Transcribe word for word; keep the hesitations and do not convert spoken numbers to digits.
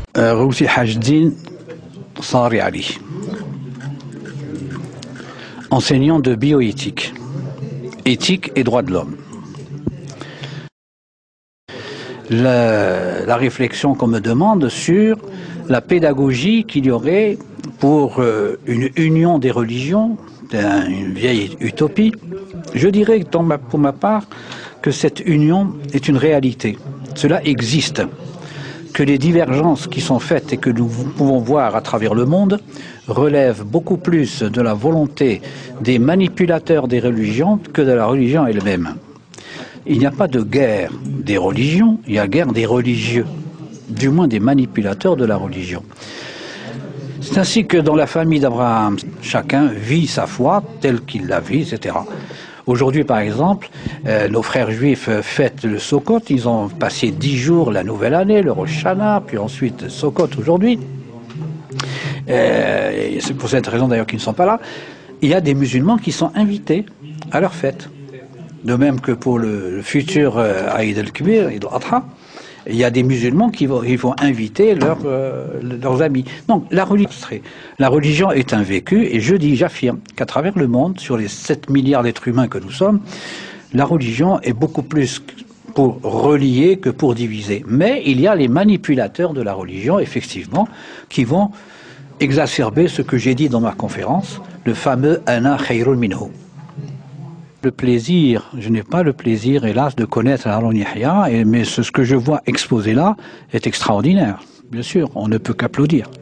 Roussi Hajdin Sari Ali, enseignant de bioéthique, éthique et droits de l'homme. La, la réflexion qu'on me demande sur la pédagogie qu'il y aurait pour euh, une union des religions, une vieille utopie, je dirais pour ma part que cette union est une réalité. Cela existe. Que les divergences qui sont faites et que nous pouvons voir à travers le monde relèvent beaucoup plus de la volonté des manipulateurs des religions que de la religion elle-même. Il n'y a pas de guerre des religions, il y a guerre des religieux, du moins des manipulateurs de la religion. C'est ainsi que dans la famille d'Abraham, chacun vit sa foi telle qu'il la vit, et cetera. Aujourd'hui, par exemple, euh, nos frères juifs fêtent le Sukkot. Ils ont passé dix jours la nouvelle année, le Rosh Hashanah, puis ensuite Sukkot aujourd'hui. Euh, c'est pour cette raison d'ailleurs qu'ils ne sont pas là. Il y a des musulmans qui sont invités à leur fête. De même que pour le, le futur euh, Aïd al-Kibir, Aïd al-Adha, il y a des musulmans qui vont, ils vont inviter leurs, euh, leurs amis. Donc la religion, la religion est un vécu, et je dis, j'affirme qu'à travers le monde, sur les sept milliards d'êtres humains que nous sommes, la religion est beaucoup plus pour relier que pour diviser. Mais il y a les manipulateurs de la religion, effectivement, qui vont exacerber ce que j'ai dit dans ma conférence, le fameux « Ana khayrun minhu ». Le plaisir, je n'ai pas le plaisir, hélas, de connaître Haroun Yahya, mais ce que je vois exposé là est extraordinaire. Bien sûr, on ne peut qu'applaudir.